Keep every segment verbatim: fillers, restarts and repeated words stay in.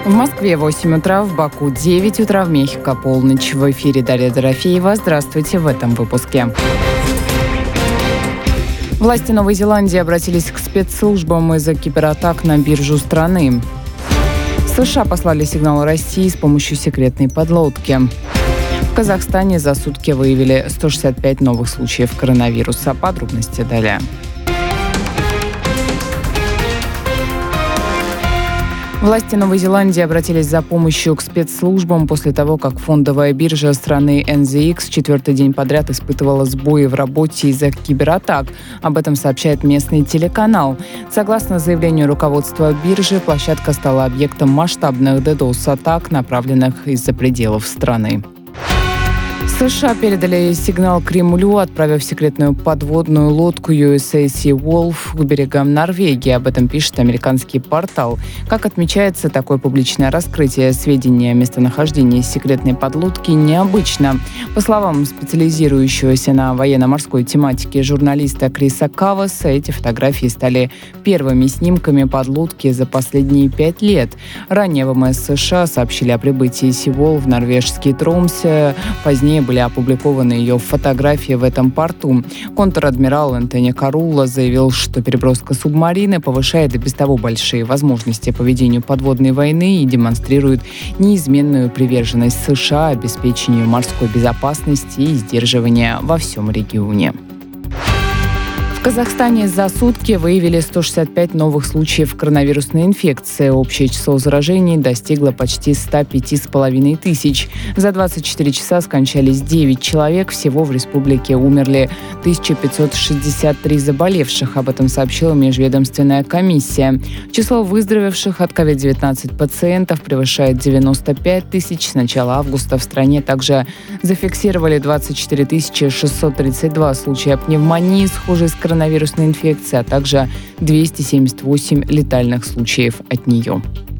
В Москве восемь утра, в Баку девять утра, в Мехико полночь. В эфире Дарья Дорофеева. Здравствуйте в этом выпуске. Власти Новой Зеландии обратились к спецслужбам из-за кибератак на биржу страны. США послали сигнал России с помощью секретной подлодки. В Казахстане за сутки выявили сто шестьдесят пять новых случаев коронавируса. Подробности далее. Власти Новой Зеландии обратились за помощью к спецслужбам после того, как фондовая биржа страны эн зет икс четвертый день подряд испытывала сбои в работе из-за кибератак. Об этом сообщает местный телеканал. Согласно заявлению руководства биржи, площадка стала объектом масштабных ддос-атак, направленных из-за пределов страны. США передали сигнал Кремлю, отправив секретную подводную лодку ю эс эй Sea Wolf к берегам Норвегии. Об этом пишет американский портал. Как отмечается, такое публичное раскрытие сведений о местонахождении секретной подлодки необычно. По словам специализирующегося на военно-морской тематике журналиста Криса Каваса, эти фотографии стали первыми снимками подлодки за последние пять лет. Ранее ВМС США сообщили о прибытии Sea Wolf в норвежский Тромсе. Позднее были опубликованы ее фотографии в этом порту. Контр-адмирал Антони Карулла заявил, что переброска субмарины повышает и без того большие возможности по ведению подводной войны и демонстрирует неизменную приверженность США обеспечению морской безопасности и сдерживания во всем регионе. В Казахстане за сутки выявили сто шестьдесят пять новых случаев коронавирусной инфекции. Общее число заражений достигло почти ста пяти с половиной тысяч. За двадцать четыре часа скончались девять человек. Всего в республике умерли тысяча пятьсот шестьдесят три заболевших. Об этом сообщила межведомственная комиссия. Число выздоровевших от ковид девятнадцать пациентов превышает девяносто пять тысяч. С начала августа в стране также зафиксировали двадцать четыре тысячи шестьсот тридцать два случая пневмонии, схожей с коронавирусом. коронавирусной инфекции, а также двести семьдесят восемь летальных случаев от нее.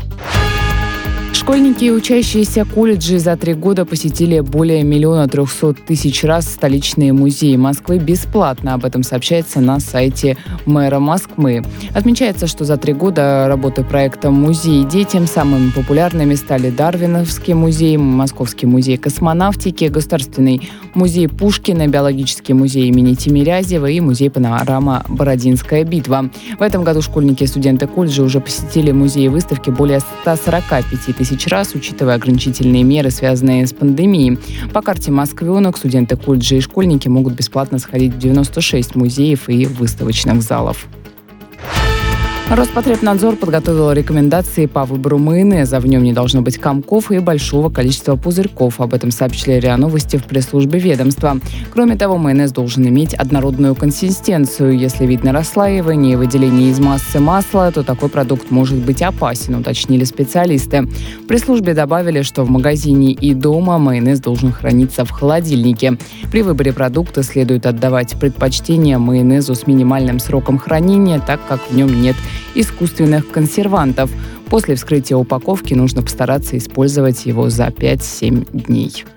Школьники и учащиеся колледжей за три года посетили более миллиона трехсот тысяч раз столичные музеи Москвы бесплатно. Об этом сообщается на сайте мэра Москвы. Отмечается, что за три года работы проекта «Музей детям» самыми популярными стали Дарвиновский музей, Московский музей космонавтики, Государственный музей Пушкина, Биологический музей имени Тимирязева и музей «Панорама. Бородинская битва». В этом году школьники и студенты колледжа уже посетили музеи и выставки более ста сорока пяти тысяч раз, учитывая ограничительные меры, связанные с пандемией. По карте «Москвенок» студенты колледжа и школьники могут бесплатно сходить в девяносто шесть музеев и выставочных залов. Роспотребнадзор подготовил рекомендации по выбору майонеза. В нем не должно быть комков и большого количества пузырьков. Об этом сообщили РИА Новости в пресс-службе ведомства. Кроме того, майонез должен иметь однородную консистенцию. Если видно расслаивание и выделение из массы масла, то такой продукт может быть опасен, уточнили специалисты. В пресс-службе добавили, что в магазине и дома майонез должен храниться в холодильнике. При выборе продукта следует отдавать предпочтение майонезу с минимальным сроком хранения, так как в нем нет искусственных консервантов. После вскрытия упаковки нужно постараться использовать его за пять-семь дней.